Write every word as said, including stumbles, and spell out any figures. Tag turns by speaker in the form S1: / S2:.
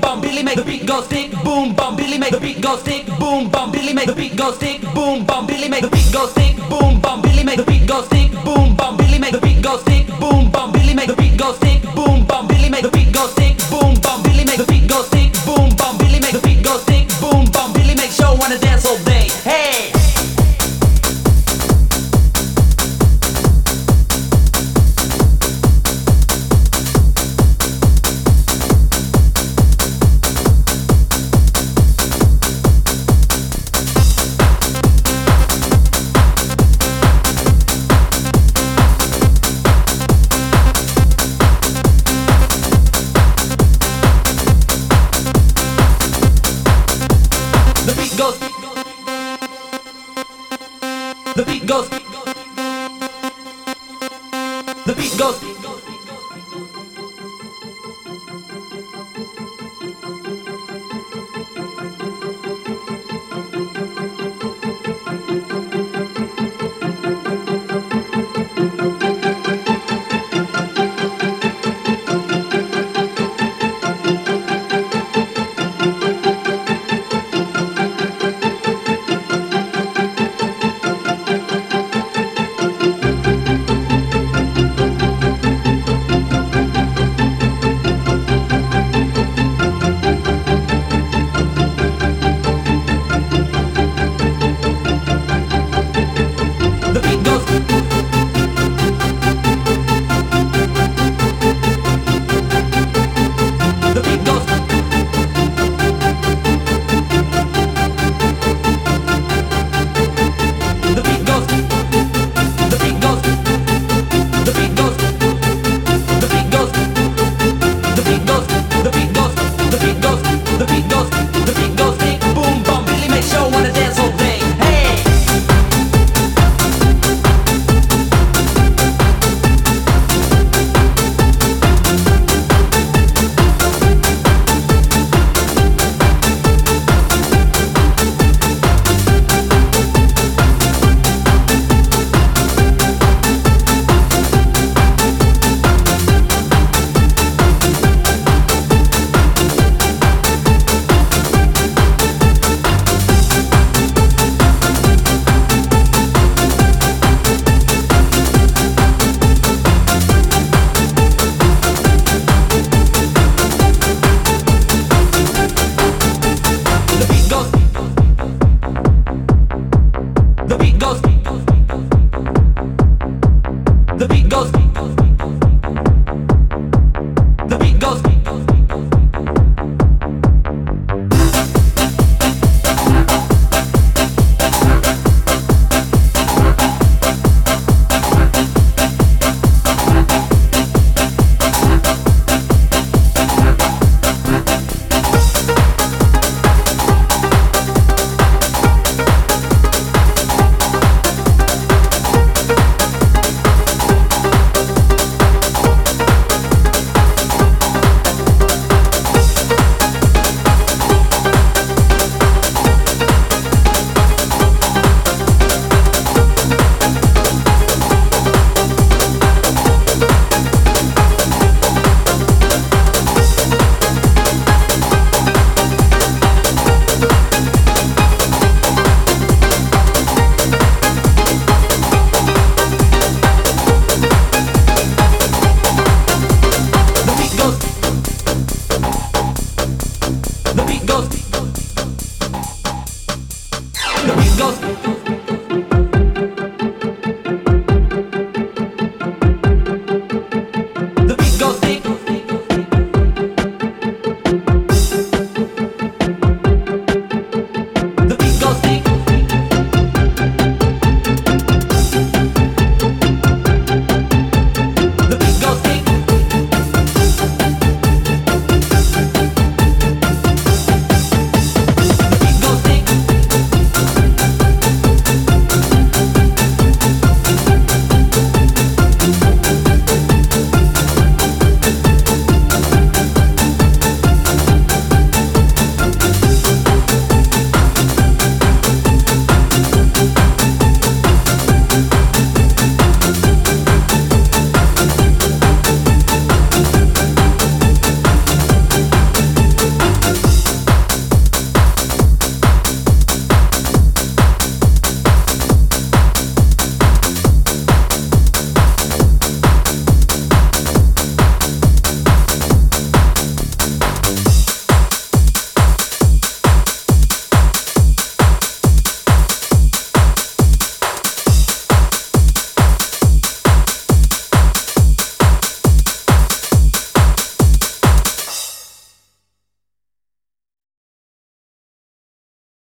S1: bum, Billy make the beat go stick, boom bum, Billy make the beat go stick, boom bum, Billy make the beat go stick, boom bum, Billy make the beat go stick, boom bum, Billy make the beat go stick, boom bum, Billy make the beat go stick, boom bum, Billy make the beat go stick, boom bum, Billy make the beat go stick, boom bum, Billy make the beat go stick, boom bum, Billy make the beat go stick, boom bum, Billy make show wanna dance all day. Hey. The beat goes, the beat goes, the beat goes.